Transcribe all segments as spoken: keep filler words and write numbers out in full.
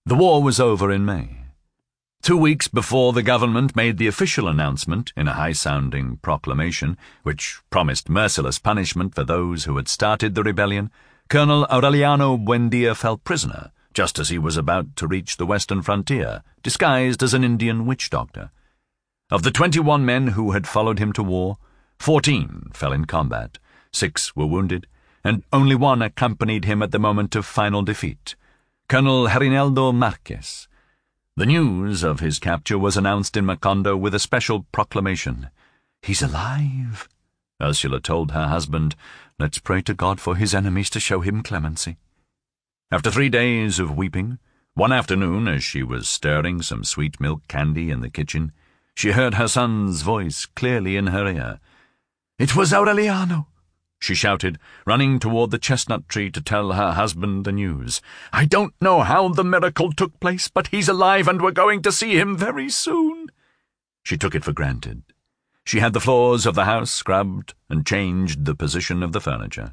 The war was over in May. Two weeks before the government made the official announcement in a high-sounding proclamation, which promised merciless punishment for those who had started the rebellion, Colonel Aureliano Buendia fell prisoner just as he was about to reach the western frontier, disguised as an Indian witch doctor. Of the twenty-one men who had followed him to war, fourteen fell in combat, six were wounded, and only one accompanied him at the moment of final defeat, Colonel Herineldo Marquez. The news of his capture was announced in Macondo with a special proclamation. "He's alive," Ursula told her husband. "Let's pray to God for his enemies to show him clemency." After three days of weeping, one afternoon as she was stirring some sweet milk candy in the kitchen, she heard her son's voice clearly in her ear. "It was Aureliano," she shouted, running toward the chestnut tree to tell her husband the news. "I don't know how the miracle took place, but he's alive and we're going to see him very soon." She took it for granted. She had the floors of the house scrubbed and changed the position of the furniture.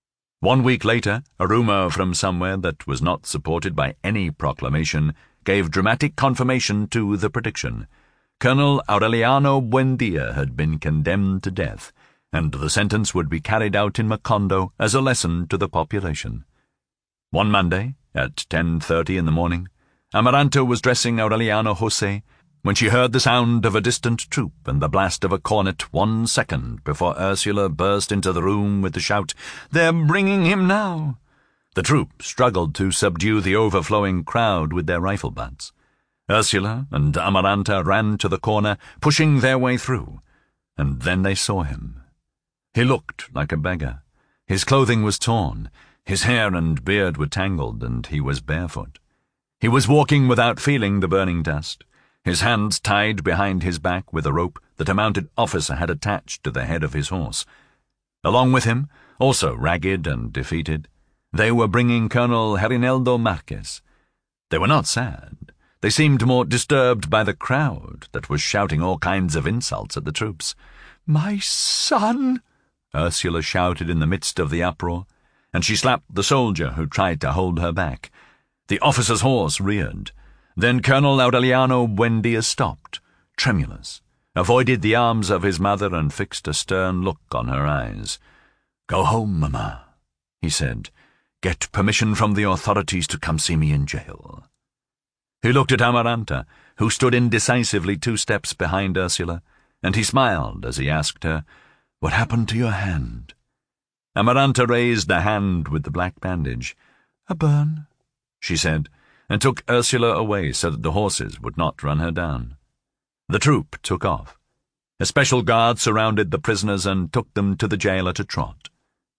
One week later, a rumor from somewhere that was not supported by any proclamation gave dramatic confirmation to the prediction. Colonel Aureliano Buendia had been condemned to death, and the sentence would be carried out in Macondo as a lesson to the population. One Monday, at ten thirty in the morning, Amaranta was dressing Aureliano José when she heard the sound of a distant troop and the blast of a cornet one second before Ursula burst into the room with the shout, "They're bringing him now!" The troop struggled to subdue the overflowing crowd with their rifle butts. Ursula and Amaranta ran to the corner, pushing their way through, and then they saw him. He looked like a beggar. His clothing was torn, his hair and beard were tangled, and he was barefoot. He was walking without feeling the burning dust, his hands tied behind his back with a rope that a mounted officer had attached to the head of his horse. Along with him, also ragged and defeated, they were bringing Colonel Herineldo Marquez. They were not sad. They seemed more disturbed by the crowd that was shouting all kinds of insults at the troops. "My son!" Ursula shouted in the midst of the uproar, and she slapped the soldier who tried to hold her back. The officer's horse reared. Then Colonel Aureliano Buendia stopped, tremulous, avoided the arms of his mother and fixed a stern look on her eyes. "Go home, Mama," he said. "Get permission from the authorities to come see me in jail." He looked at Amaranta, who stood indecisively two steps behind Ursula, and he smiled as he asked her, "What happened to your hand?" Amaranta raised the hand with the black bandage. "A burn," she said, and took Ursula away so that the horses would not run her down. The troop took off. A special guard surrounded the prisoners and took them to the jail at a trot.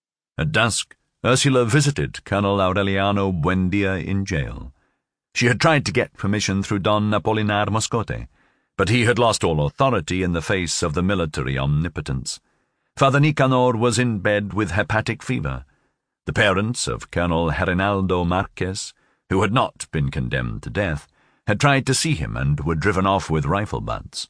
At dusk, Ursula visited Colonel Aureliano Buendia in jail. She had tried to get permission through Don Apolinar Moscote, but he had lost all authority in the face of the military omnipotence. Father Nicanor was in bed with hepatic fever. The parents of Colonel Herinaldo Marquez, who had not been condemned to death, had tried to see him and were driven off with rifle butts.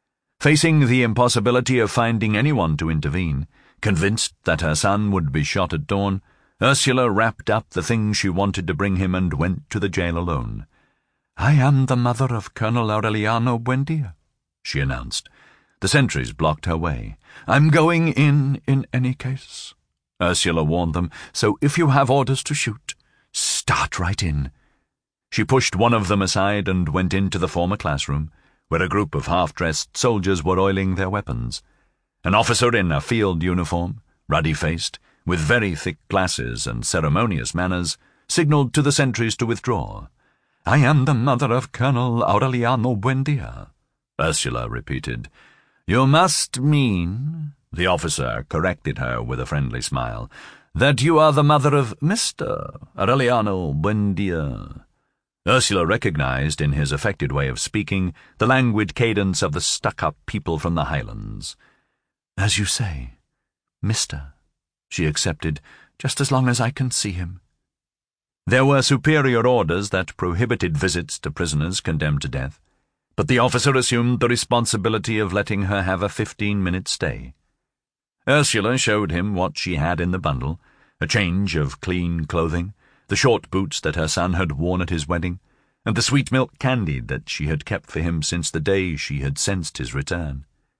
Facing the impossibility of finding anyone to intervene, convinced that her son would be shot at dawn, Ursula wrapped up the things she wanted to bring him and went to the jail alone. "I am the mother of Colonel Aureliano Buendia," she announced. The sentries blocked her way. "I'm going in in any case," Ursula warned them, "so if you have orders to shoot, start right in." She pushed one of them aside and went into the former classroom, where a group of half-dressed soldiers were oiling their weapons. An officer in a field uniform, ruddy-faced, with very thick glasses and ceremonious manners, signaled to the sentries to withdraw. "I am the mother of Colonel Aureliano Buendia," Ursula repeated. "You must mean," the officer corrected her with a friendly smile, "that you are the mother of Mister Aureliano Buendia." Ursula recognized in his affected way of speaking the languid cadence of the stuck-up people from the Highlands. "As you say, Mister," she accepted, "just as long as I can see him." There were superior orders that prohibited visits to prisoners condemned to death, but the officer assumed the responsibility of letting her have a fifteen-minute stay. Ursula showed him what she had in the bundle, a change of clean clothing, the short boots that her son had worn at his wedding, and the sweet milk candy that she had kept for him since the day she had sensed his return.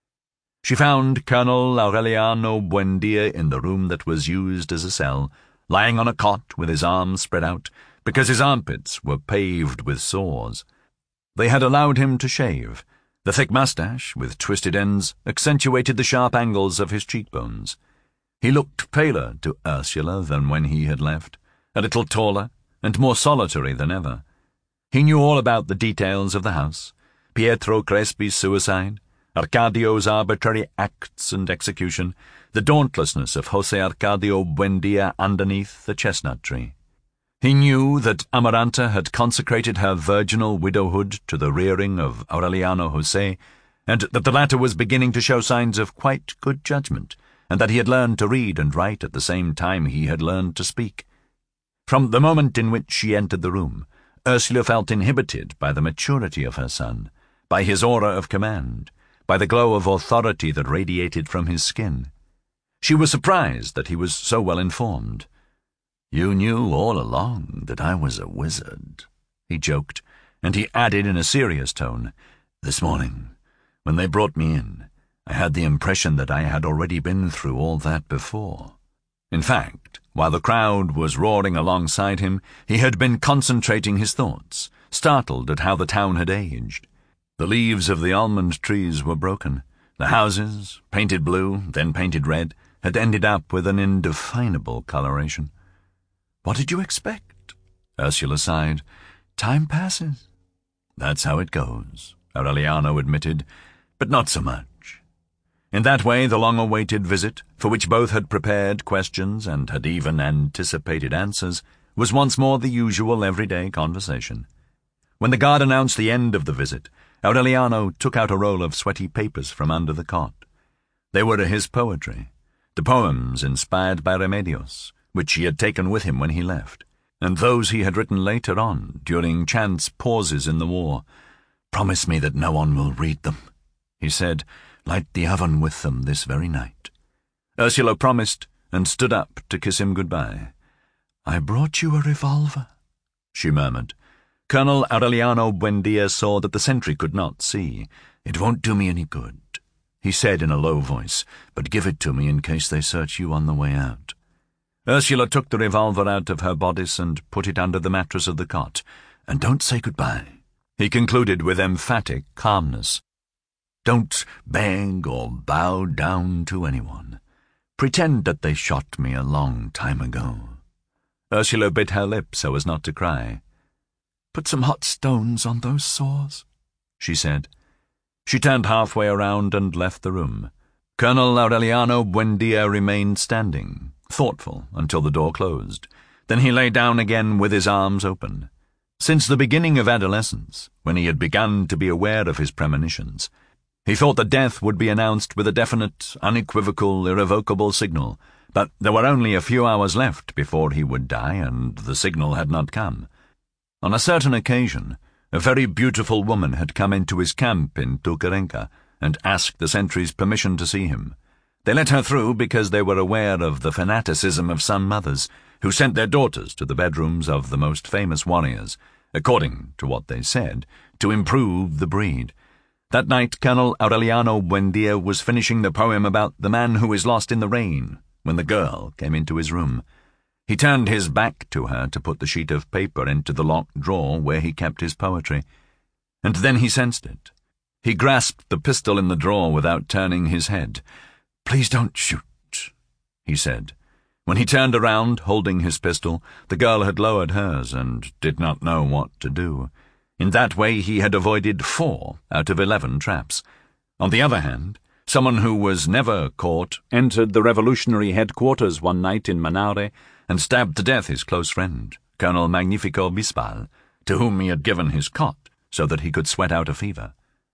She found Colonel Aureliano Buendia in the room that was used as a cell, lying on a cot with his arms spread out, because his armpits were paved with sores. They had allowed him to shave. The thick mustache, with twisted ends, accentuated the sharp angles of his cheekbones. He looked paler to Ursula than when he had left, a little taller and more solitary than ever. He knew all about the details of the house, Pietro Crespi's suicide, Arcadio's arbitrary acts and execution, the dauntlessness of Jose Arcadio Buendia underneath the chestnut tree. He knew that Amaranta had consecrated her virginal widowhood to the rearing of Aureliano Jose, and that the latter was beginning to show signs of quite good judgment, and that he had learned to read and write at the same time he had learned to speak. From the moment in which she entered the room, Ursula felt inhibited by the maturity of her son, by his aura of command, by the glow of authority that radiated from his skin. She was surprised that he was so well informed. "You knew all along that I was a wizard," he joked, and he added in a serious tone, "This morning, when they brought me in, I had the impression that I had already been through all that before." In fact, while the crowd was roaring alongside him, he had been concentrating his thoughts, startled at how the town had aged. The leaves of the almond trees were broken. The houses, painted blue, then painted red, had ended up with an indefinable coloration. "What did you expect?" Ursula sighed. "Time passes." "That's how it goes," Aureliano admitted, "but not so much." In that way, the long-awaited visit, for which both had prepared questions and had even anticipated answers, was once more the usual everyday conversation. When the guard announced the end of the visit, Aureliano took out a roll of sweaty papers from under the cot. They were his poetry, the poems inspired by Remedios, which he had taken with him when he left, and those he had written later on, during chance pauses in the war. "Promise me that no one will read them," he said. "Light the oven with them this very night." Ursula promised and stood up to kiss him goodbye. "I brought you a revolver," she murmured. Colonel Aureliano Buendia saw that the sentry could not see. "It won't do me any good," he said in a low voice, "but give it to me in case they search you on the way out." Ursula took the revolver out of her bodice and put it under the mattress of the cot. "And don't say goodbye," he concluded with emphatic calmness. "Don't beg or bow down to anyone. Pretend that they shot me a long time ago." Ursula bit her lip so as not to cry. "Put some hot stones on those sores," she said. She turned halfway around and left the room. Colonel Aureliano Buendia remained standing, thoughtful, until the door closed. Then he lay down again with his arms open. Since the beginning of adolescence, when he had begun to be aware of his premonitions, he thought that death would be announced with a definite, unequivocal, irrevocable signal, but there were only a few hours left before he would die, and the signal had not come. On a certain occasion, a very beautiful woman had come into his camp in Tucarenca and asked the sentries permission to see him. They let her through because they were aware of the fanaticism of some mothers who sent their daughters to the bedrooms of the most famous warriors, according to what they said, to improve the breed. That night Colonel Aureliano Buendia was finishing the poem about the man who is lost in the rain when the girl came into his room. He turned his back to her to put the sheet of paper into the locked drawer where he kept his poetry, and then he sensed it. He grasped the pistol in the drawer without turning his head. "Please don't shoot," he said. When he turned around, holding his pistol, the girl had lowered hers and did not know what to do. In that way he had avoided four out of eleven traps. On the other hand, someone who was never caught entered the revolutionary headquarters one night in Manaure and stabbed to death his close friend, Colonel Magnifico Bisbal, to whom he had given his cot so that he could sweat out a fever.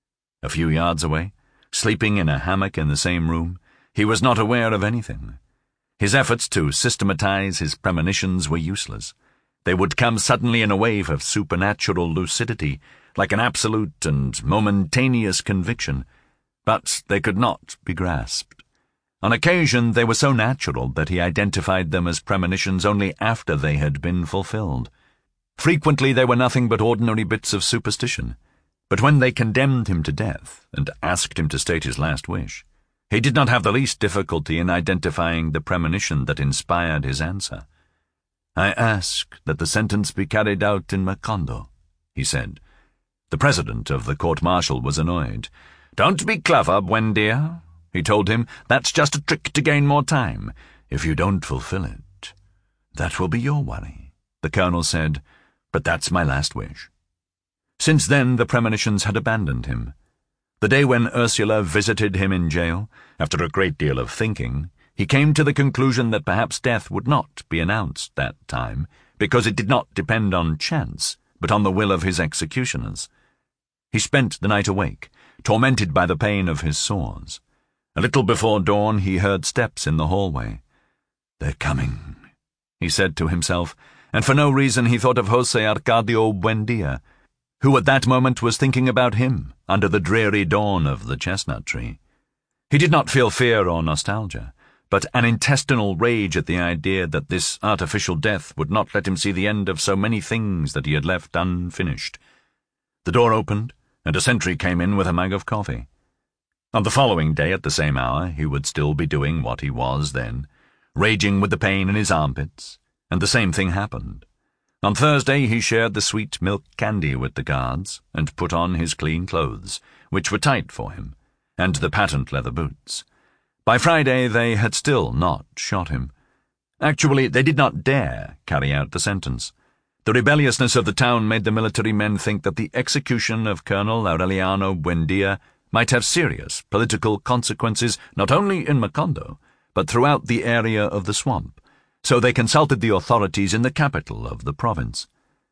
A few yards away, sleeping in a hammock in the same room, he was not aware of anything. His efforts to systematize his premonitions were useless. They would come suddenly in a wave of supernatural lucidity, like an absolute and momentaneous conviction, but they could not be grasped. On occasion they were so natural that he identified them as premonitions only after they had been fulfilled. Frequently they were nothing but ordinary bits of superstition, but when they condemned him to death and asked him to state his last wish, he did not have the least difficulty in identifying the premonition that inspired his answer. "I ask that the sentence be carried out in Macondo," he said. The president of the court-martial was annoyed. "Don't be clever, Buendia," he told him. "That's just a trick to gain more time. If you don't fulfill it, that will be your worry," the colonel said. "But that's my last wish." Since then the premonitions had abandoned him. The day when Ursula visited him in jail, after a great deal of thinking, he came to the conclusion that perhaps death would not be announced that time, because it did not depend on chance, but on the will of his executioners. He spent the night awake, tormented by the pain of his sores. A little before dawn he heard steps in the hallway. "They're coming," he said to himself, and for no reason he thought of José Arcadio Buendia, who at that moment was thinking about him under the dreary dawn of the chestnut tree. He did not feel fear or nostalgia, but an intestinal rage at the idea that this artificial death would not let him see the end of so many things that he had left unfinished. The door opened, and a sentry came in with a mug of coffee. On the following day at the same hour he would still be doing what he was then, raging with the pain in his armpits, and the same thing happened. On Thursday he shared the sweet milk candy with the guards, and put on his clean clothes, which were tight for him, and the patent leather boots. By Friday they had still not shot him. Actually, they did not dare carry out the sentence. The rebelliousness of the town made the military men think that the execution of Colonel Aureliano Buendia might have serious political consequences not only in Macondo, but throughout the area of the swamp, so they consulted the authorities in the capital of the province.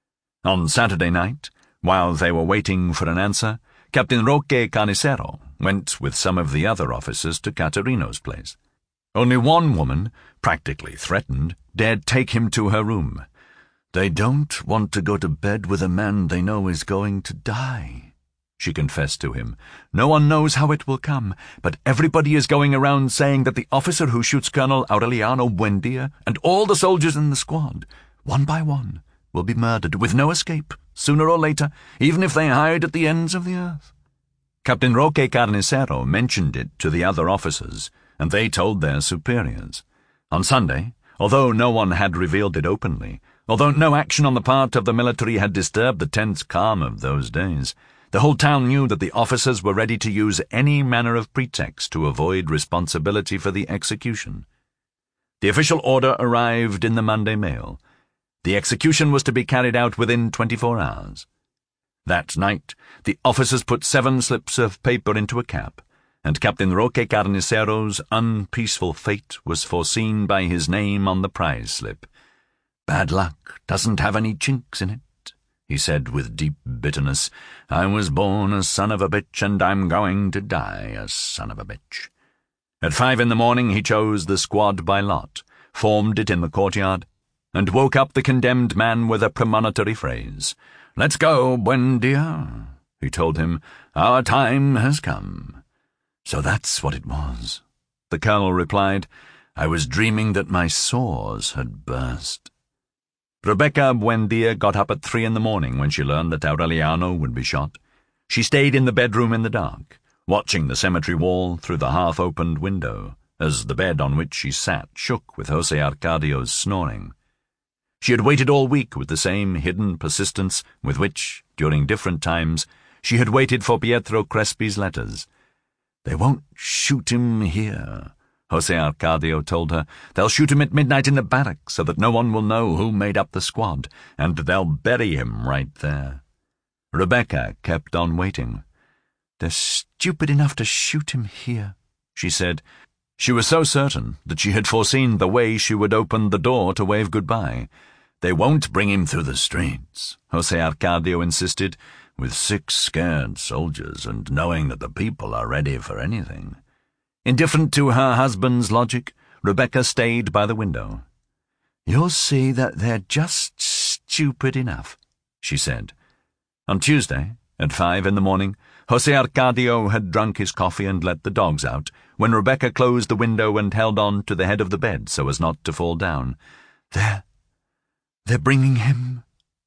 On Saturday night, while they were waiting for an answer, Captain Roque Carnicero went with some of the other officers to Caterino's place. Only one woman, practically threatened, dared take him to her room. "They don't want to go to bed with a man they know is going to die," she confessed to him. "No one knows how it will come, but everybody is going around saying that the officer who shoots Colonel Aureliano Buendia and all the soldiers in the squad, one by one, will be murdered with no escape, sooner or later, even if they hide at the ends of the earth." Captain Roque Carnicero mentioned it to the other officers, and they told their superiors. On Sunday, although no one had revealed it openly, although no action on the part of the military had disturbed the tense calm of those days, the whole town knew that the officers were ready to use any manner of pretext to avoid responsibility for the execution. The official order arrived in the Monday mail. The execution was to be carried out within twenty-four hours. That night, the officers put seven slips of paper into a cap, and Captain Roque Carnicero's unpeaceful fate was foreseen by his name on the prize slip. "Bad luck doesn't have any chinks in it," he said with deep bitterness. "I was born a son of a bitch, and I'm going to die a son of a bitch." At five in the morning he chose the squad by lot, formed it in the courtyard, and woke up the condemned man with a premonitory phrase. "Let's go, Buendia," he told him. "Our time has come." "So that's what it was," the colonel replied. "I was dreaming that my sores had burst." Rebecca Buendia got up at three in the morning when she learned that Aureliano would be shot. She stayed in the bedroom in the dark, watching the cemetery wall through the half-opened window, as the bed on which she sat shook with José Arcadio's snoring. She had waited all week with the same hidden persistence with which, during different times, she had waited for Pietro Crespi's letters. "They won't shoot him here," José Arcadio told her. "They'll shoot him at midnight in the barracks so that no one will know who made up the squad, and they'll bury him right there." Rebecca kept on waiting. "They're stupid enough to shoot him here," she said. She was so certain that she had foreseen the way she would open the door to wave goodbye. "They won't bring him through the streets," José Arcadio insisted, "with six scared soldiers and knowing that the people are ready for anything." Indifferent to her husband's logic, Rebecca stayed by the window. "You'll see that they're just stupid enough," she said. On Tuesday, at five in the morning, José Arcadio had drunk his coffee and let the dogs out, when Rebecca closed the window and held on to the head of the bed so as not to fall down. "They're... they're bringing him,"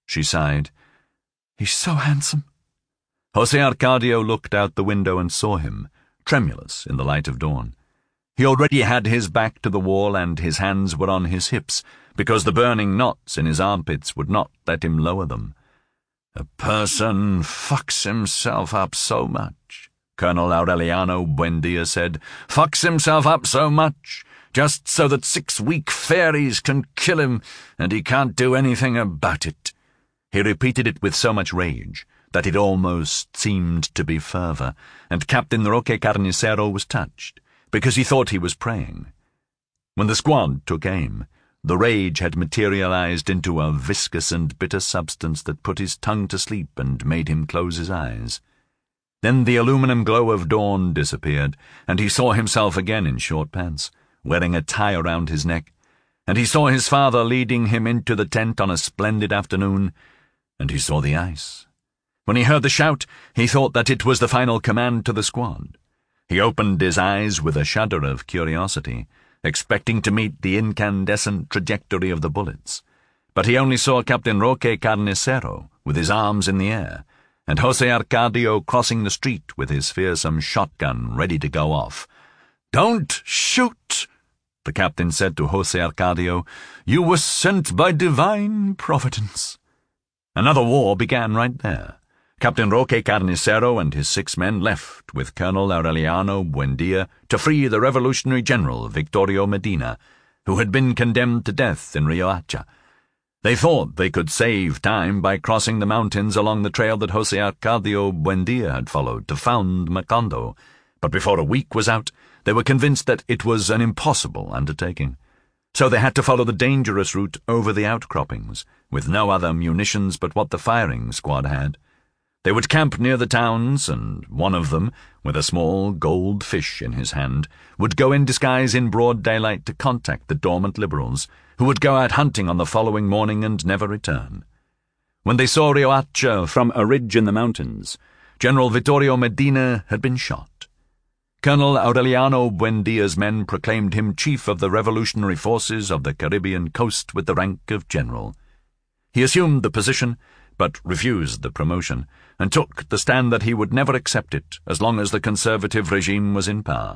She sighed. "He's so handsome." Jose Arcadio looked out the window and saw him, tremulous in the light of dawn. He already had his back to the wall and his hands were on his hips, because the burning knots in his armpits would not let him lower them. "A person fucks himself up so much," Colonel Aureliano Buendia said. "Fucks himself up so much, just so that six weak fairies can kill him, and he can't do anything about it." He repeated it with so much rage that it almost seemed to be fervour, and Captain Roque Carnicero was touched, because he thought he was praying. When the squad took aim, the rage had materialized into a viscous and bitter substance that put his tongue to sleep and made him close his eyes. Then the aluminum glow of dawn disappeared, and he saw himself again in short pants, wearing a tie around his neck, and he saw his father leading him into the tent on a splendid afternoon, and he saw the ice. When he heard the shout, he thought that it was the final command to the squad. He opened his eyes with a shudder of curiosity, expecting to meet the incandescent trajectory of the bullets. But he only saw Captain Roque Carnicero with his arms in the air, and Jose Arcadio crossing the street with his fearsome shotgun ready to go off. "Don't shoot," the captain said to Jose Arcadio. "You were sent by divine providence." Another war began right there. Captain Roque Carnicero and his six men left with Colonel Aureliano Buendia to free the revolutionary general Victorio Medina, who had been condemned to death in Riohacha. They thought they could save time by crossing the mountains along the trail that Jose Arcadio Buendia had followed to found Macondo, but before a week was out, they were convinced that it was an impossible undertaking. So they had to follow the dangerous route over the outcroppings, with no other munitions but what the firing squad had. They would camp near the towns, and one of them, with a small gold fish in his hand, would go in disguise in broad daylight to contact the dormant liberals, who would go out hunting on the following morning and never return. When they saw Riohacha from a ridge in the mountains, General Vittorio Medina had been shot. Colonel Aureliano Buendia's men proclaimed him chief of the revolutionary forces of the Caribbean coast with the rank of general. He assumed the position, but refused the promotion, and took the stand that he would never accept it as long as the conservative regime was in power.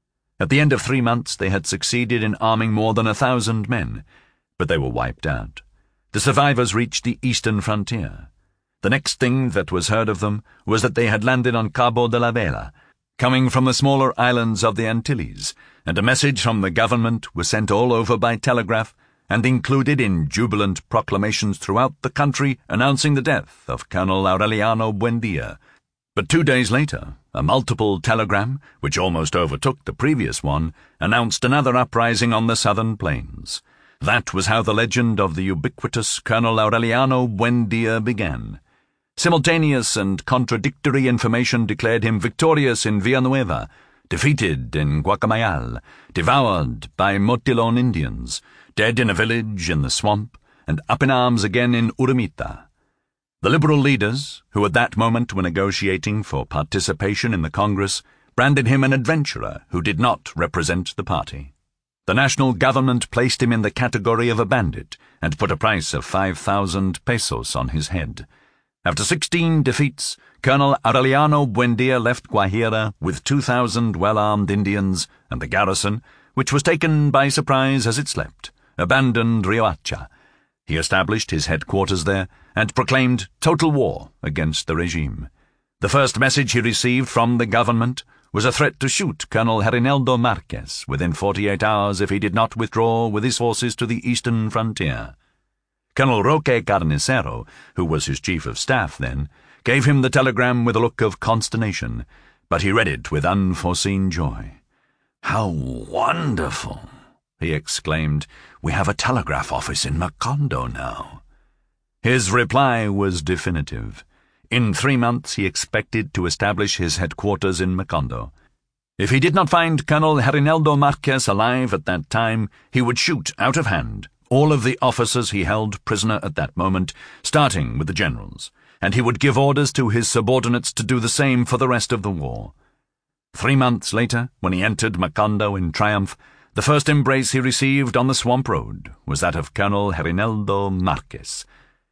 At the end of three months they had succeeded in arming more than a thousand men, but they were wiped out. The survivors reached the eastern frontier. The next thing that was heard of them was that they had landed on Cabo de la Vela, coming from the smaller islands of the Antilles, and a message from the government was sent all over by telegraph and included in jubilant proclamations throughout the country announcing the death of Colonel Aureliano Buendia. But two days later, a multiple telegram, which almost overtook the previous one, announced another uprising on the southern plains. That was how the legend of the ubiquitous Colonel Aureliano Buendia began. Simultaneous and contradictory information declared him victorious in Villanueva, defeated in Guacamayal, devoured by Motilon Indians, dead in a village in the swamp, and up in arms again in Urumita. The liberal leaders, who at that moment were negotiating for participation in the Congress, branded him an adventurer who did not represent the party. The national government placed him in the category of a bandit and put a price of five thousand pesos on his head. After sixteen defeats, Colonel Aureliano Buendia left Guajira with two thousand well-armed Indians, and the garrison, which was taken by surprise as it slept, abandoned Riohacha. He established his headquarters there and proclaimed total war against the regime. The first message he received from the government was a threat to shoot Colonel Herineldo Marquez within forty-eight hours if he did not withdraw with his forces to the eastern frontier. Colonel Roque Carnicero, who was his chief of staff then, gave him the telegram with a look of consternation, but he read it with unforeseen joy. "How wonderful!" he exclaimed. "We have a telegraph office in Macondo now." His reply was definitive. In three months he expected to establish his headquarters in Macondo. If he did not find Colonel Herineldo Marquez alive at that time, he would shoot out of hand all of the officers he held prisoner at that moment, starting with the generals, and he would give orders to his subordinates to do the same for the rest of the war. Three months later, when he entered Macondo in triumph, the first embrace he received on the swamp road was that of Colonel Herineldo Marquez.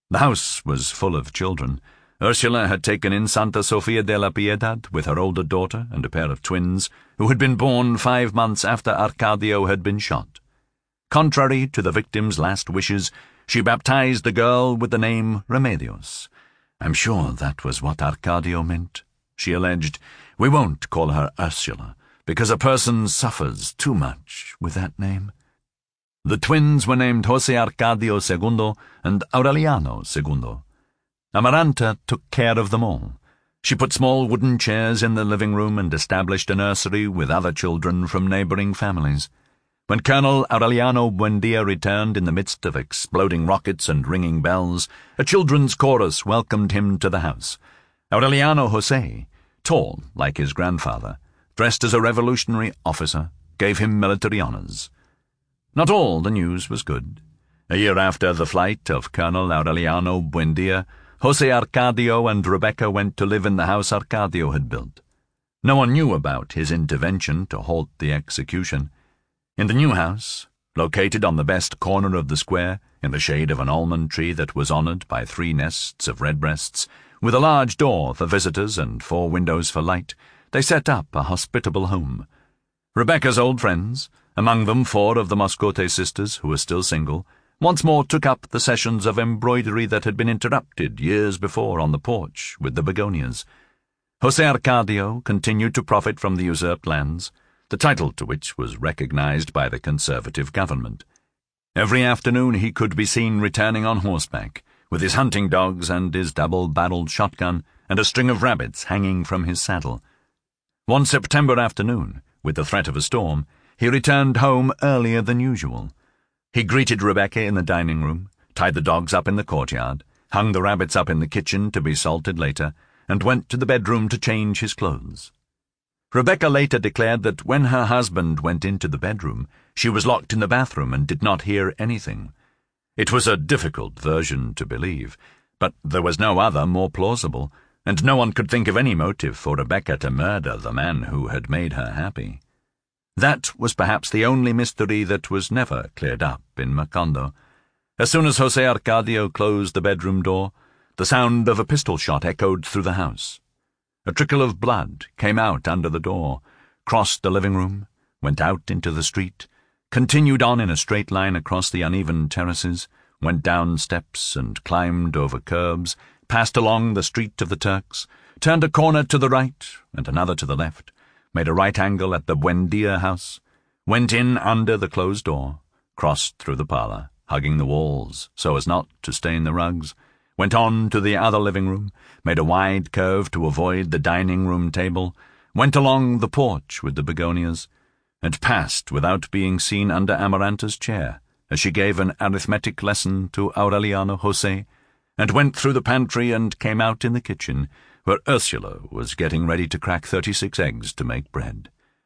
The house was full of children. Ursula had taken in Santa Sofia de la Piedad with her older daughter and a pair of twins, who had been born five months after Arcadio had been shot. Contrary to the victim's last wishes, she baptized the girl with the name Remedios. "I'm sure that was what Arcadio meant," she alleged. "We won't call her Ursula, because a person suffers too much with that name." The twins were named José Arcadio Segundo and Aureliano Segundo. Amaranta took care of them all. She put small wooden chairs in the living room and established a nursery with other children from neighboring families. When Colonel Aureliano Buendia returned in the midst of exploding rockets and ringing bells, a children's chorus welcomed him to the house. Aureliano José, tall like his grandfather, dressed as a revolutionary officer, gave him military honors. Not all the news was good. A year after the flight of Colonel Aureliano Buendia, José Arcadio and Rebecca went to live in the house Arcadio had built. No one knew about his intervention to halt the execution. In the new house, located on the best corner of the square, in the shade of an almond tree that was honored by three nests of redbreasts, with a large door for visitors and four windows for light, they set up a hospitable home. Rebecca's old friends, among them four of the Moscote sisters who were still single, once more took up the sessions of embroidery that had been interrupted years before on the porch with the begonias. José Arcadio continued to profit from the usurped lands, the title to which was recognized by the conservative government. Every afternoon he could be seen returning on horseback, with his hunting dogs and his double-barreled shotgun and a string of rabbits hanging from his saddle. One September afternoon, with the threat of a storm, he returned home earlier than usual. He greeted Rebecca in the dining room, tied the dogs up in the courtyard, hung the rabbits up in the kitchen to be salted later, and went to the bedroom to change his clothes. Rebecca later declared that when her husband went into the bedroom, she was locked in the bathroom and did not hear anything. It was a difficult version to believe, but there was no other more plausible, and no one could think of any motive for Rebecca to murder the man who had made her happy. That was perhaps the only mystery that was never cleared up in Macondo. As soon as José Arcadio closed the bedroom door, the sound of a pistol shot echoed through the house. A trickle of blood came out under the door, crossed the living room, went out into the street, continued on in a straight line across the uneven terraces, went down steps and climbed over curbs, passed along the Street of the Turks, turned a corner to the right and another to the left, made a right angle at the Buendia house, went in under the closed door, crossed through the parlor, hugging the walls so as not to stain the rugs, went on to the other living room, made a wide curve to avoid the dining room table, went along the porch with the begonias, and passed without being seen under Amaranta's chair as she gave an arithmetic lesson to Aureliano José, and went through the pantry and came out in the kitchen, where Ursula was getting ready to crack thirty-six eggs to make bread.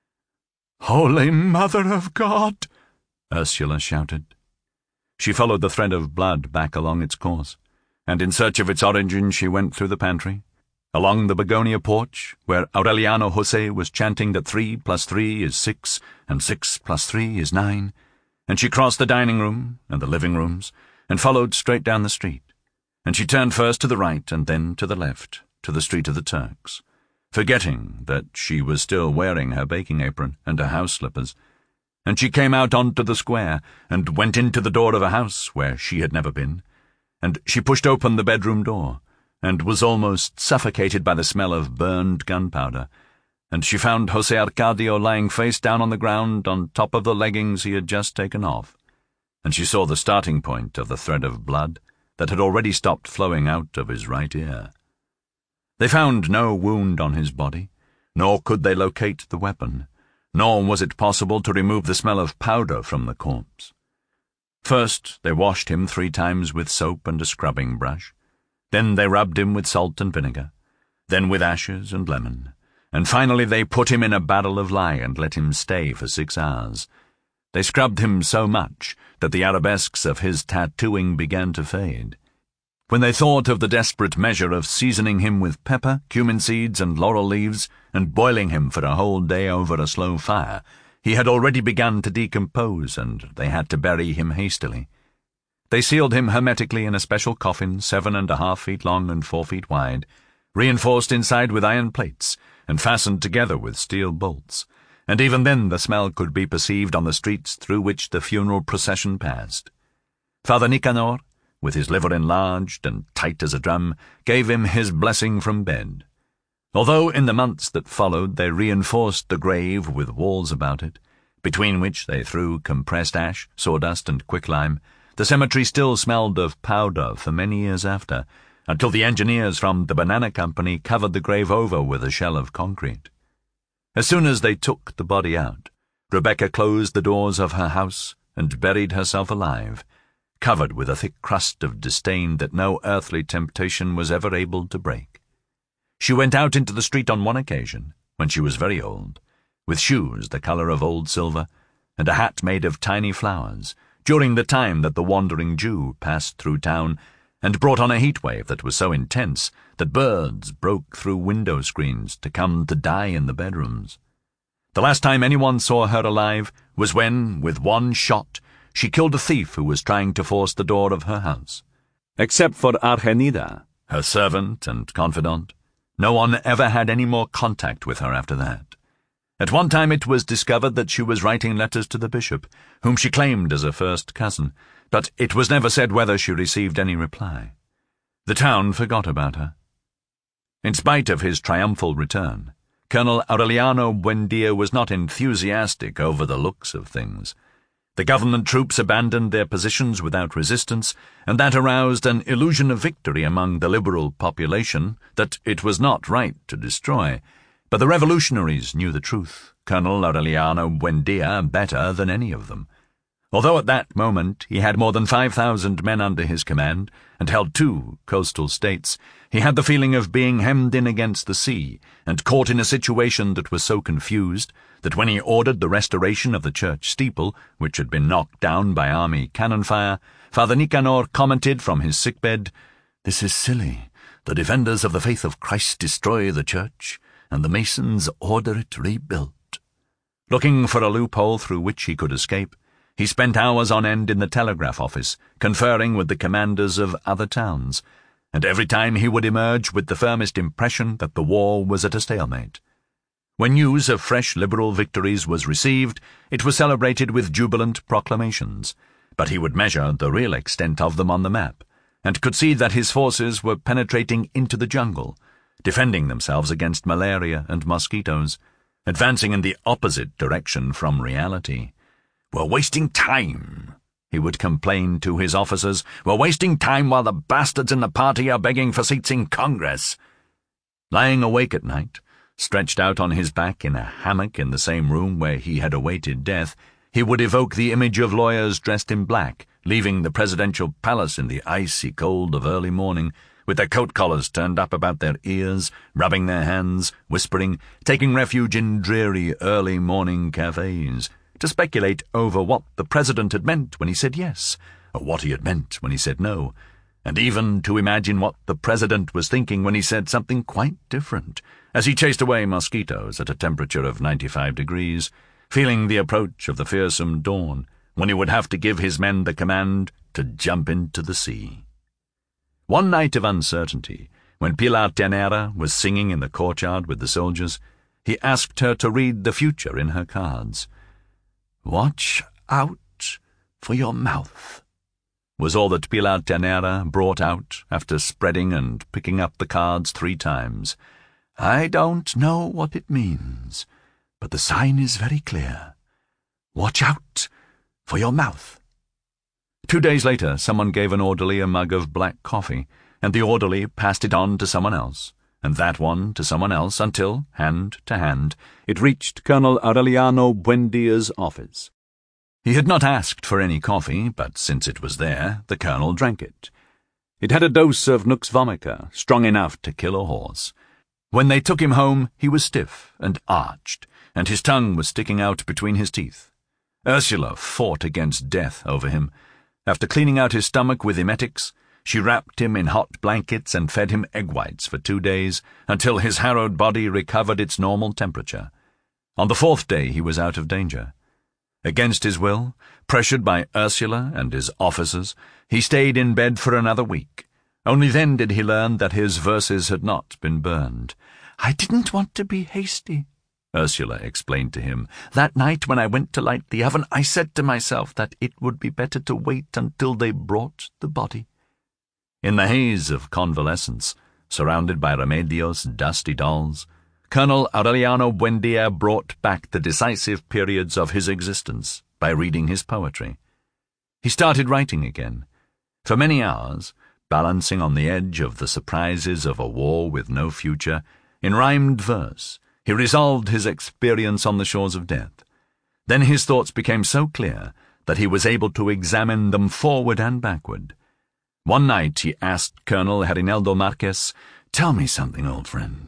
"Holy Mother of God!" Ursula shouted. She followed the thread of blood back along its course, and in search of its origin she went through the pantry, along the begonia porch, where Aureliano José was chanting that three plus three is six, and six plus three is nine, and she crossed the dining room and the living rooms, and followed straight down the street, and she turned first to the right and then to the left, to the Street of the Turks, forgetting that she was still wearing her baking apron and her house slippers, and she came out onto the square and went into the door of a house where she had never been, and she pushed open the bedroom door, and was almost suffocated by the smell of burned gunpowder, and she found José Arcadio lying face down on the ground on top of the leggings he had just taken off, and she saw the starting point of the thread of blood that had already stopped flowing out of his right ear. They found no wound on his body, nor could they locate the weapon, nor was it possible to remove the smell of powder from the corpse. First they washed him three times with soap and a scrubbing brush, then they rubbed him with salt and vinegar, then with ashes and lemon, and finally they put him in a barrel of lye and let him stay for six hours. They scrubbed him so much that the arabesques of his tattooing began to fade. When they thought of the desperate measure of seasoning him with pepper, cumin seeds, and laurel leaves, and boiling him for a whole day over a slow fire, he had already begun to decompose, and they had to bury him hastily. They sealed him hermetically in a special coffin seven and a half feet long and four feet wide, reinforced inside with iron plates and fastened together with steel bolts, and even then the smell could be perceived on the streets through which the funeral procession passed. Father Nicanor, with his liver enlarged and tight as a drum, gave him his blessing from bed. Although in the months that followed they reinforced the grave with walls about it, between which they threw compressed ash, sawdust, and quicklime, the cemetery still smelled of powder for many years after, until the engineers from the Banana Company covered the grave over with a shell of concrete. As soon as they took the body out, Rebecca closed the doors of her house and buried herself alive, covered with a thick crust of disdain that no earthly temptation was ever able to break. She went out into the street on one occasion, when she was very old, with shoes the colour of old silver, and a hat made of tiny flowers, during the time that the wandering Jew passed through town, and brought on a heat-wave that was so intense that birds broke through window screens to come to die in the bedrooms. The last time anyone saw her alive was when, with one shot, she killed a thief who was trying to force the door of her house. Except for Argenida, her servant and confidant, no one ever had any more contact with her after that. At one time it was discovered that she was writing letters to the bishop, whom she claimed as a first cousin, but it was never said whether she received any reply. The town forgot about her. In spite of his triumphal return, Colonel Aureliano Buendia was not enthusiastic over the looks of things. The government troops abandoned their positions without resistance, and that aroused an illusion of victory among the liberal population that it was not right to destroy. But the revolutionaries knew the truth, Colonel Aureliano Buendia better than any of them. Although at that moment he had more than five thousand men under his command and held two coastal states, he had the feeling of being hemmed in against the sea and caught in a situation that was so confused that when he ordered the restoration of the church steeple, which had been knocked down by army cannon fire, Father Nicanor commented from his sickbed, "This is silly. The defenders of the faith of Christ destroy the church, and the masons order it rebuilt." Looking for a loophole through which he could escape, he spent hours on end in the telegraph office, conferring with the commanders of other towns, and every time he would emerge with the firmest impression that the war was at a stalemate. When news of fresh liberal victories was received, it was celebrated with jubilant proclamations, but he would measure the real extent of them on the map, and could see that his forces were penetrating into the jungle, defending themselves against malaria and mosquitoes, advancing in the opposite direction from reality. "We're wasting time," he would complain to his officers. "We're wasting time while the bastards in the party are begging for seats in Congress." Lying awake at night, stretched out on his back in a hammock in the same room where he had awaited death, he would evoke the image of lawyers dressed in black, leaving the presidential palace in the icy cold of early morning, with their coat collars turned up about their ears, rubbing their hands, whispering, taking refuge in dreary early morning cafes, to speculate over what the president had meant when he said yes, or what he had meant when he said no, and even to imagine what the president was thinking when he said something quite different, as he chased away mosquitoes at a temperature of ninety-five degrees, feeling the approach of the fearsome dawn, when he would have to give his men the command to jump into the sea. One night of uncertainty, when Pilar Ternera was singing in the courtyard with the soldiers, he asked her to read the future in her cards. "Watch out for your mouth," was all that Pilar Ternera brought out after spreading and picking up the cards three times. "I don't know what it means, but the sign is very clear. Watch out for your mouth." Two days later, someone gave an orderly a mug of black coffee, and the orderly passed it on to someone else, and that one to someone else, until, hand to hand, it reached Colonel Aureliano Buendia's office. He had not asked for any coffee, but since it was there, the colonel drank it. It had a dose of nux vomica, strong enough to kill a horse. When they took him home, he was stiff and arched, and his tongue was sticking out between his teeth. Ursula fought against death over him. After cleaning out his stomach with emetics, she wrapped him in hot blankets and fed him egg whites for two days, until his harrowed body recovered its normal temperature. On the fourth day he was out of danger. Against his will, pressured by Ursula and his officers, he stayed in bed for another week. Only then did he learn that his verses had not been burned. "I didn't want to be hasty," Ursula explained to him. "That night when I went to light the oven, I said to myself that it would be better to wait until they brought the body." In the haze of convalescence, surrounded by Remedios' dusty dolls, Colonel Aureliano Buendia brought back the decisive periods of his existence by reading his poetry. He started writing again. For many hours, balancing on the edge of the surprises of a war with no future, in rhymed verse, he resolved his experience on the shores of death. Then his thoughts became so clear that he was able to examine them forward and backward. One night he asked Colonel Herineldo Marquez, "Tell me something, old friend.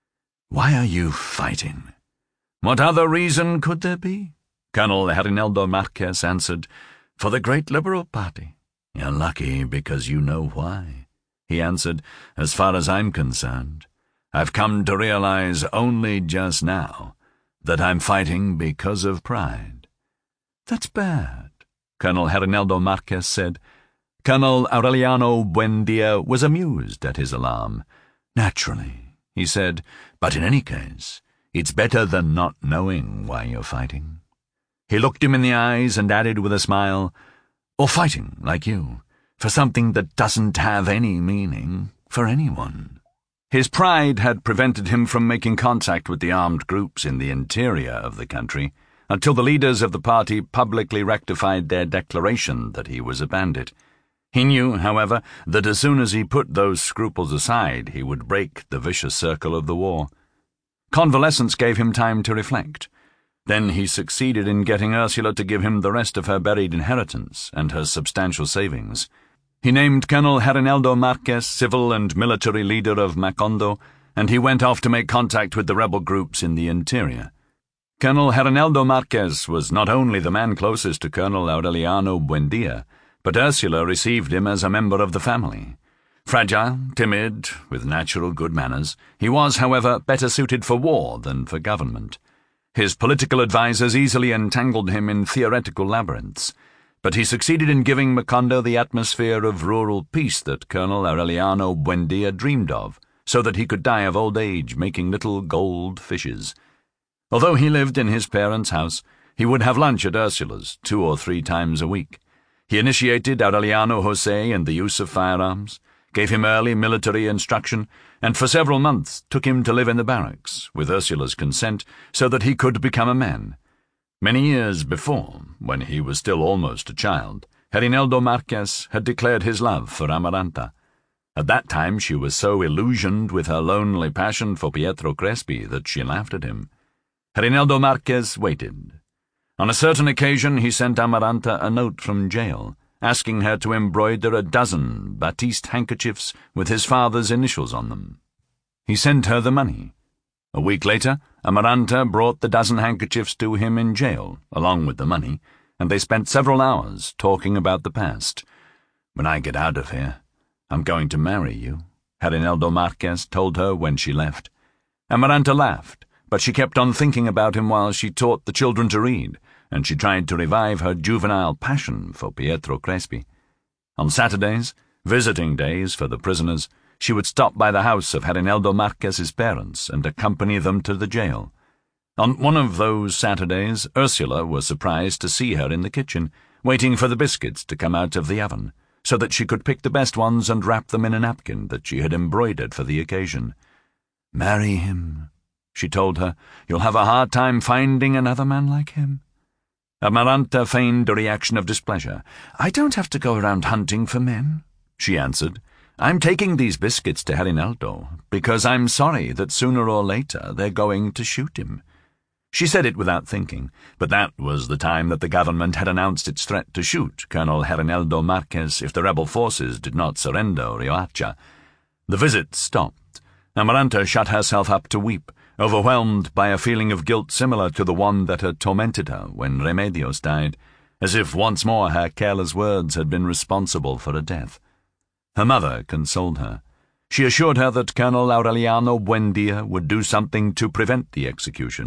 Why are you fighting?" "What other reason could there be?" Colonel Herineldo Marquez answered. "For the great Liberal Party." "You're lucky because you know why," he answered. "As far as I'm concerned, I've come to realize only just now that I'm fighting because of pride." "That's bad," Colonel Herineldo Marquez said. Colonel Aureliano Buendia was amused at his alarm. "Naturally," he said, "but in any case, it's better than not knowing why you're fighting." He looked him in the eyes and added with a smile, "Or fighting, like you, for something that doesn't have any meaning for anyone." His pride had prevented him from making contact with the armed groups in the interior of the country until the leaders of the party publicly rectified their declaration that he was a bandit. He knew, however, that as soon as he put those scruples aside, he would break the vicious circle of the war. Convalescence gave him time to reflect. Then he succeeded in getting Ursula to give him the rest of her buried inheritance and her substantial savings. He named Colonel Herineldo Marquez civil and military leader of Macondo, and he went off to make contact with the rebel groups in the interior. Colonel Herineldo Marquez was not only the man closest to Colonel Aureliano Buendia, but Ursula received him as a member of the family. Fragile, timid, with natural good manners, he was, however, better suited for war than for government. His political advisers easily entangled him in theoretical labyrinths, but he succeeded in giving Macondo the atmosphere of rural peace that Colonel Aureliano Buendia dreamed of, so that he could die of old age making little gold fishes. Although he lived in his parents' house, he would have lunch at Ursula's two or three times a week. He initiated Aureliano José in the use of firearms, gave him early military instruction, and for several months took him to live in the barracks, with Ursula's consent, so that he could become a man. Many years before, when he was still almost a child, Herineldo Marquez had declared his love for Amaranta. At that time she was so illusioned with her lonely passion for Pietro Crespi that she laughed at him. Herineldo Marquez waited. On a certain occasion he sent Amaranta a note from jail, asking her to embroider a dozen batiste handkerchiefs with his father's initials on them. He sent her the money. A week later, Amaranta brought the dozen handkerchiefs to him in jail, along with the money, and they spent several hours talking about the past. "When I get out of here, I'm going to marry you," Herineldo Marquez told her when she left. Amaranta laughed, but she kept on thinking about him while she taught the children to read, and she tried to revive her juvenile passion for Pietro Crespi. On Saturdays, visiting days for the prisoners, she would stop by the house of Herineldo Marquez's parents and accompany them to the jail. On one of those Saturdays, Ursula was surprised to see her in the kitchen, waiting for the biscuits to come out of the oven, so that she could pick the best ones and wrap them in a napkin that she had embroidered for the occasion. "Marry him," she told her. "You'll have a hard time finding another man like him." Amaranta feigned a reaction of displeasure. "I don't have to go around hunting for men," she answered. "I'm taking these biscuits to Herineldo because I'm sorry that sooner or later they're going to shoot him." She said it without thinking, but that was the time that the government had announced its threat to shoot Colonel Herineldo Marquez if the rebel forces did not surrender Riohacha. The visit stopped. Amaranta shut herself up to weep, overwhelmed by a feeling of guilt similar to the one that had tormented her when Remedios died, as if once more her careless words had been responsible for her death. Her mother consoled her. She assured her that Colonel Aureliano Buendia would do something to prevent the execution,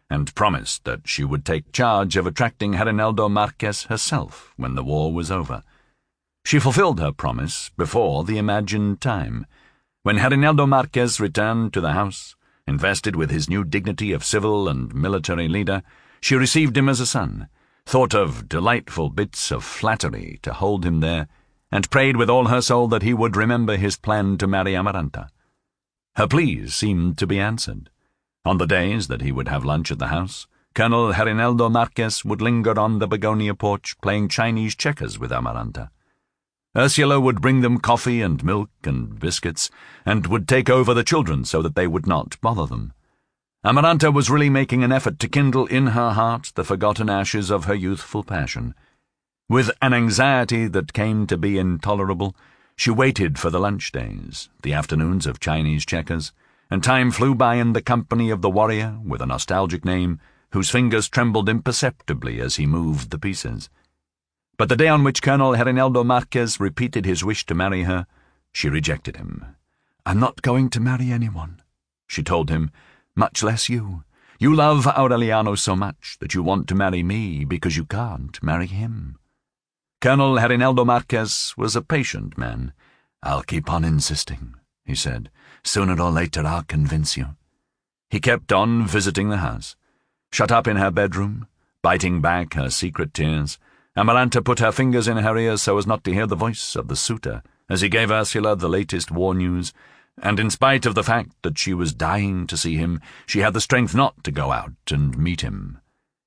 and promised that she would take charge of attracting Herrinaldo Marquez herself when the war was over. She fulfilled her promise before the imagined time. When Herrinaldo Marquez returned to the house, invested with his new dignity of civil and military leader, she received him as a son, thought of delightful bits of flattery to hold him there, and prayed with all her soul that he would remember his plan to marry Amaranta. Her pleas seemed to be answered. On the days that he would have lunch at the house, Colonel Herrinaldo Marquez would linger on the begonia porch playing Chinese checkers with Amaranta. Ursula would bring them coffee and milk and biscuits, and would take over the children so that they would not bother them. Amaranta was really making an effort to kindle in her heart the forgotten ashes of her youthful passion. With an anxiety that came to be intolerable, she waited for the lunch days, the afternoons of Chinese checkers, and time flew by in the company of the warrior with a nostalgic name, whose fingers trembled imperceptibly as he moved the pieces. But the day on which Colonel Herrinaldo Marquez repeated his wish to marry her, she rejected him. "I'm not going to marry anyone," she told him, "much less you. You love Aureliano so much that you want to marry me because you can't marry him." Colonel Herrinaldo Marquez was a patient man. "I'll keep on insisting," he said. "Sooner or later I'll convince you." He kept on visiting the house. Shut up in her bedroom, biting back her secret tears, Amaranta put her fingers in her ears so as not to hear the voice of the suitor as he gave Ursula the latest war news, and in spite of the fact that she was dying to see him, she had the strength not to go out and meet him.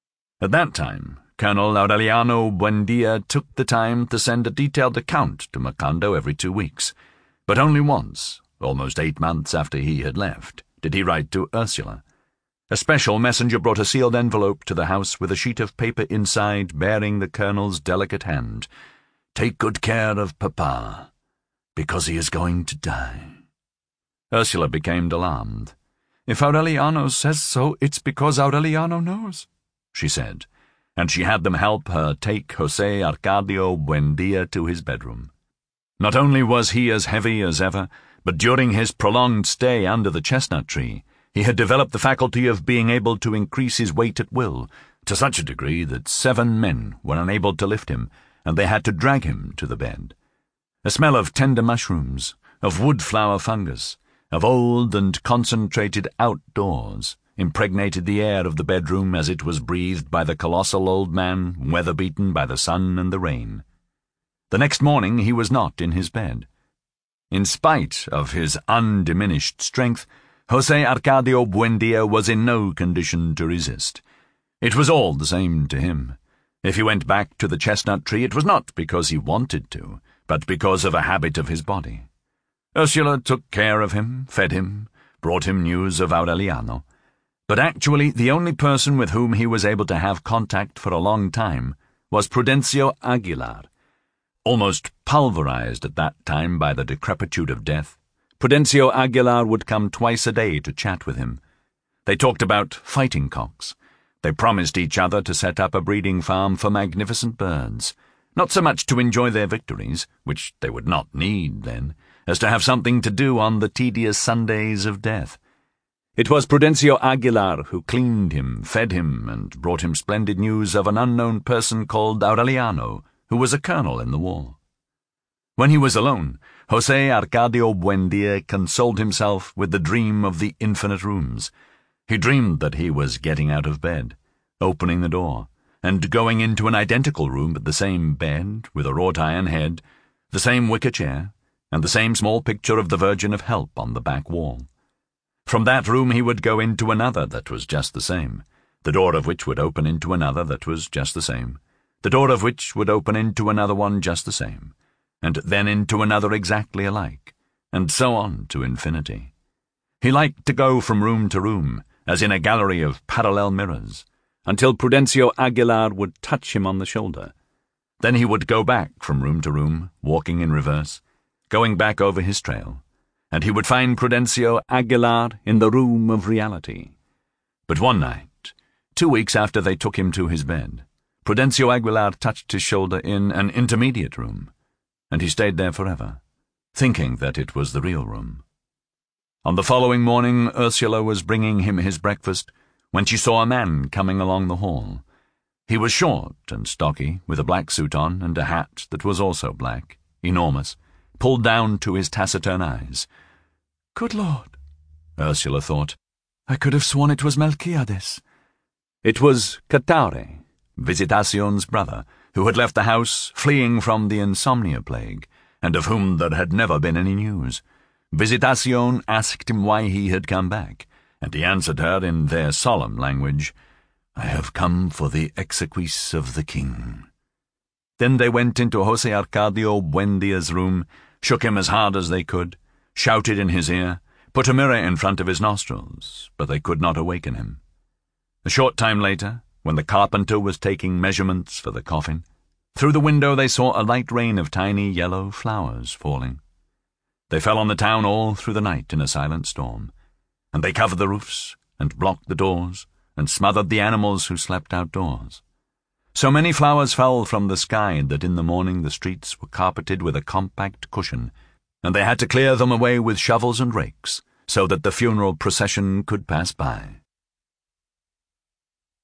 At that time, Colonel Aureliano Buendia took the time to send a detailed account to Macondo every two weeks, but only once, almost eight months after he had left, did he write to Ursula. A special messenger brought a sealed envelope to the house with a sheet of paper inside bearing the colonel's delicate hand. "Take good care of Papa, because he is going to die." Ursula became alarmed. "If Aureliano says so, it's because Aureliano knows," she said, and she had them help her take José Arcadio Buendia to his bedroom. Not only was he as heavy as ever, but during his prolonged stay under the chestnut tree, he had developed the faculty of being able to increase his weight at will, to such a degree that seven men were unable to lift him, and they had to drag him to the bed. A smell of tender mushrooms, of wood-flower fungus, of old and concentrated outdoors, impregnated the air of the bedroom as it was breathed by the colossal old man, weather-beaten by the sun and the rain. The next morning he was not in his bed. In spite of his undiminished strength, José Arcadio Buendia was in no condition to resist. It was all the same to him. If he went back to the chestnut tree, it was not because he wanted to, but because of a habit of his body. Ursula took care of him, fed him, brought him news of Aureliano. But actually the only person with whom he was able to have contact for a long time was Prudencio Aguilar. Almost pulverized at that time by the decrepitude of death, Prudencio Aguilar would come twice a day to chat with him. They talked about fighting cocks. They promised each other to set up a breeding farm for magnificent birds, not so much to enjoy their victories, which they would not need then, as to have something to do on the tedious Sundays of death. It was Prudencio Aguilar who cleaned him, fed him, and brought him splendid news of an unknown person called Aureliano, who was a colonel in the war. When he was alone, José Arcadio Buendia consoled himself with the dream of the infinite rooms. He dreamed that he was getting out of bed, opening the door, and going into an identical room but the same bed, with a wrought-iron head, the same wicker chair, and the same small picture of the Virgin of Help on the back wall. From that room he would go into another that was just the same, the door of which would open into another that was just the same, the door of which would open into another one just the same, and then into another exactly alike, and so on to infinity. He liked to go from room to room, as in a gallery of parallel mirrors, until Prudencio Aguilar would touch him on the shoulder. Then he would go back from room to room, walking in reverse, going back over his trail, and he would find Prudencio Aguilar in the room of reality. But one night, two weeks after they took him to his bed, Prudencio Aguilar touched his shoulder in an intermediate room, and he stayed there forever, thinking that it was the real room. On the following morning, Ursula was bringing him his breakfast when she saw a man coming along the hall. He was short and stocky, with a black suit on and a hat that was also black, enormous, pulled down to his taciturn eyes. "Good Lord," Ursula thought. "I could have sworn it was Melquiades." It was Kataure, Visitacion's brother, who had left the house fleeing from the insomnia plague, and of whom there had never been any news. Visitacion asked him why he had come back, and he answered her in their solemn language, "I have come for the exequies of the king." Then they went into Jose Arcadio Buendia's room, shook him as hard as they could, shouted in his ear, put a mirror in front of his nostrils, but they could not awaken him. A short time later, when the carpenter was taking measurements for the coffin, through the window they saw a light rain of tiny yellow flowers falling. They fell on the town all through the night in a silent storm, and they covered the roofs, and blocked the doors, and smothered the animals who slept outdoors. So many flowers fell from the sky that in the morning the streets were carpeted with a compact cushion, and they had to clear them away with shovels and rakes, so that the funeral procession could pass by.